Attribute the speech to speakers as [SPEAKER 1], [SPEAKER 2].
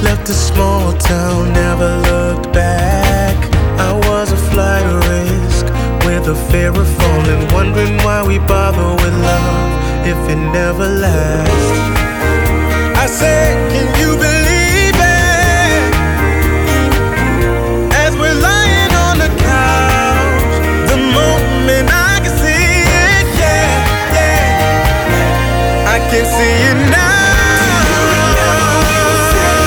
[SPEAKER 1] Left a small town, never looked back. I was a flight risk with a fear of falling, wondering why we bother with love if it never lasts. I said, can you believe